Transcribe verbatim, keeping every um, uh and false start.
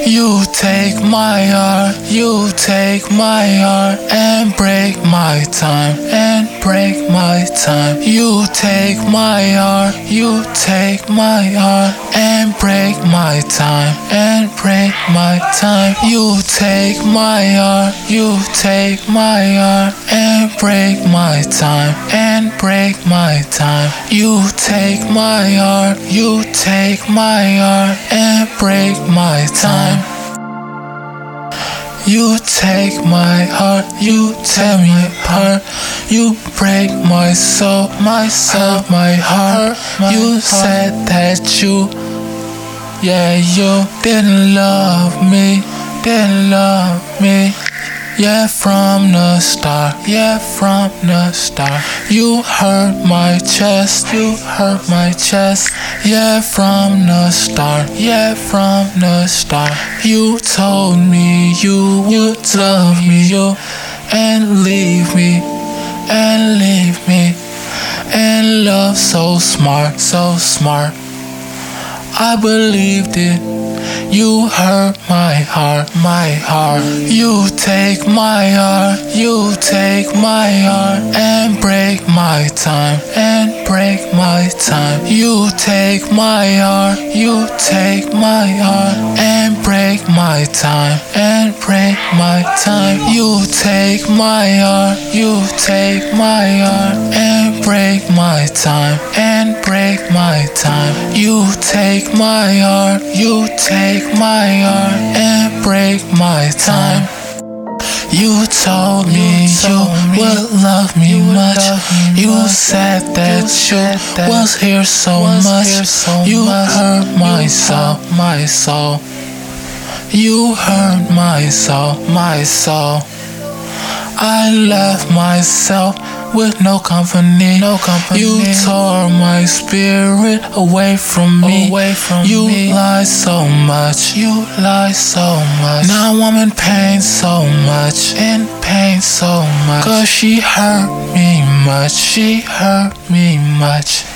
You take my heart, you take my heart and break my time, and break my time. You take my heart, you take my heart and break my time, and break my time. You take my heart, you take my heart and break my time, and break my time. You take my heart, you take my heart and break my time. You take my heart, you tear me apart. You break my soul, my soul, my heart. You said that you, yeah, you didn't love me, didn't love me. Yeah, from the start, yeah, from the start. You hurt my chest, you hurt my chest. Yeah, from the start, yeah, from the start. You told me you would love me, you, and leave me, and leave me. And love so smart, so smart. I believed it. You hurt my heart, my heart. You take my heart, you take my heart and break my time, and break my time. You take my heart, you take my heart and break my time, and break my time. You take my heart, you take my heart and break my time, and break my time. You take my heart, you take my heart and break my time. You told me you would love me much. You said that you was here so much. You hurt my soul, my soul. You hurt my soul, my soul. I left myself with no company, no company. You tore my spirit away from me, away from you me. You lie so much, you lie so much. Now I'm in pain so much, in pain so much. Cause she hurt me much, she hurt me much.